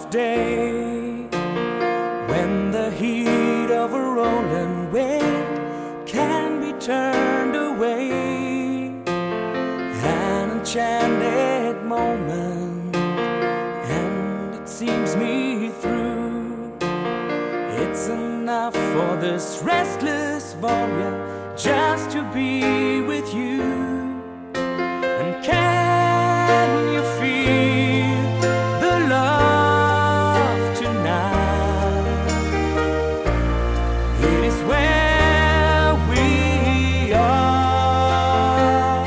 of day, when the heat of a rolling wind can be turned away. An enchanted moment, and it sees me through. It's enough for this restless warrior just to be with you. And can you feel the love tonight? It is where we are.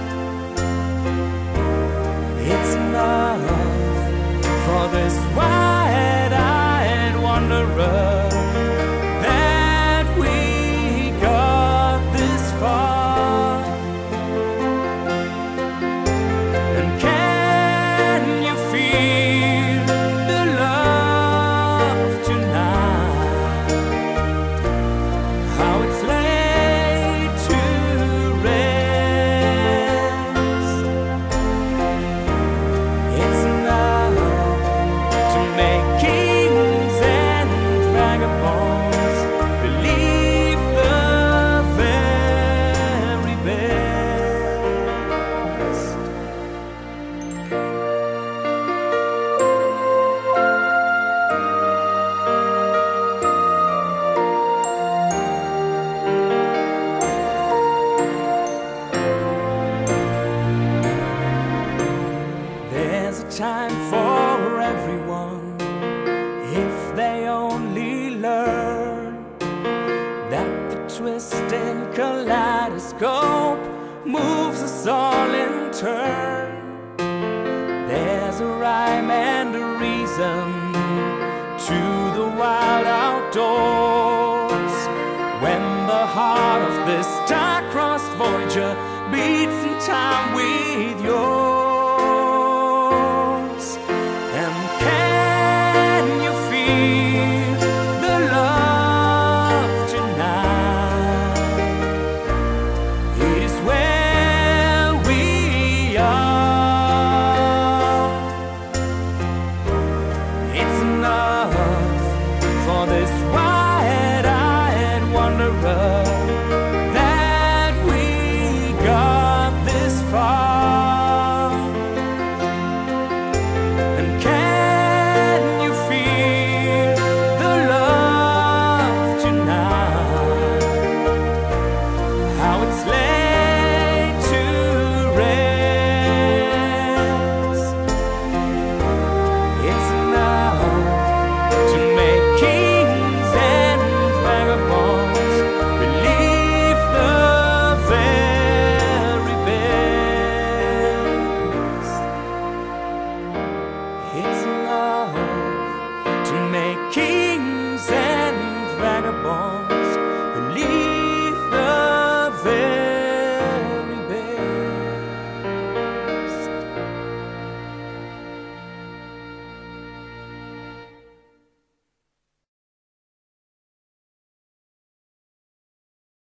It's enough for this wide-eyed wanderer that we got this far. And can you feel the love tonight? How it's laid to rest. It's enough to make kings and vagabonds believe the very best. There's a time for everyone if they only learn that the twisting kaleidoscope moves us all in turn. There's a rhyme and a reason to the wild outdoors, when the heart of this star-crossed voyager beats in time with yours. And can you feel the love tonight? It is where we are. It's enough for this wide-eyed wanderer that we got this far. And can you feel the love tonight? How it's laid to rest.